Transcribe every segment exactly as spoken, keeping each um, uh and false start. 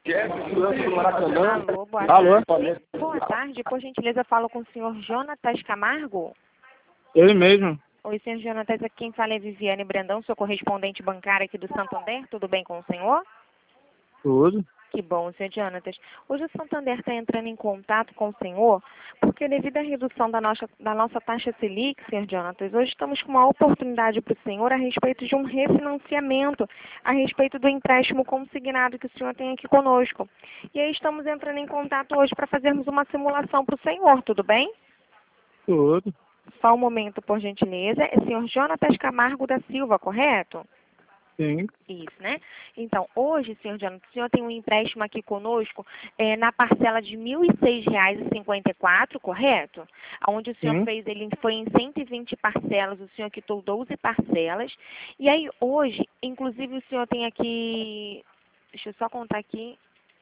Alô, boa Alô? tarde. Boa tarde, por gentileza, falo com o senhor Jonatas Camargo. Ele mesmo. Oi, senhor Jonatas, aqui quem fala é Viviane Brandão, sou correspondente bancária aqui do Santander. Tudo bem com o senhor? Tudo. Que bom, senhor Jonatas. Hoje o Santander está entrando em contato com o senhor, porque devido à redução da nossa, da nossa taxa Selic, senhor Jonatas, hoje estamos com uma oportunidade para o senhor a respeito de um refinanciamento, a respeito do empréstimo consignado que o senhor tem aqui conosco. E aí estamos entrando em contato hoje para fazermos uma simulação para o senhor, tudo bem? Tudo. Só um momento, por gentileza. É senhor Jonatas Camargo da Silva, correto? Sim. Isso, né? Então, hoje, senhor Jonatas, o senhor tem um empréstimo aqui conosco é, na parcela de mil e seis reais e cinquenta e quatro, correto? Onde o senhor Sim. fez, ele foi em cento e vinte parcelas, o senhor quitou doze parcelas. E aí, hoje, inclusive, o senhor tem aqui, deixa eu só contar aqui,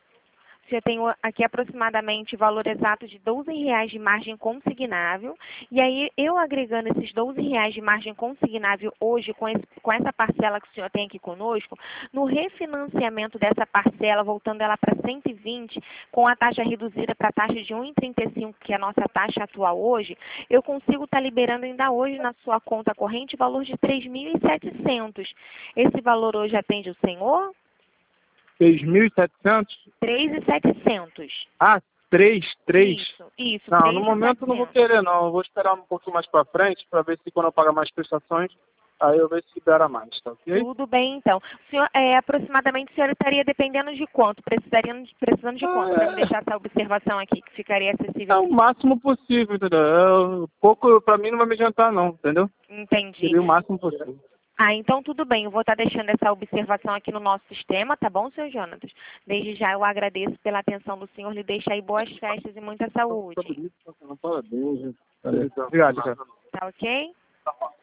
o senhor tem aqui aproximadamente valor exato de doze reais de margem consignável. E aí, eu agregando esses doze reais de margem consignável hoje, com, esse, com essa parcela que o senhor tem aqui conosco, no refinanciamento dessa parcela, voltando ela para cento e vinte, com a taxa reduzida para a taxa de um vírgula trinta e cinco, que é a nossa taxa atual hoje, eu consigo estar liberando ainda hoje na sua conta corrente valor de três mil e setecentos. Esse valor hoje atende o senhor? três mil e setecentos? três mil e setecentos. Ah, três, três. Isso, isso. Não, no momento eu não vou três mil e setecentos. querer não. Eu vou esperar um pouquinho mais pra frente pra ver se quando eu pagar mais prestações, aí eu ver se libera mais, tá ok? Tudo bem, então. O senhor, é, aproximadamente, o senhor estaria dependendo de quanto? Precisaria, precisando de quanto? Ah, Para me é. deixar essa observação aqui, que ficaria É acessível. o máximo possível, entendeu? É, pouco pra mim não vai me adiantar não, entendeu? Entendi. Seria o máximo possível. Ah, então tudo bem. Eu vou estar deixando essa observação aqui no nosso sistema, tá bom, senhor Jonatas? Desde já eu agradeço pela atenção do senhor. Lhe deixo aí boas festas e muita saúde. Obrigado, cara. Tá ok?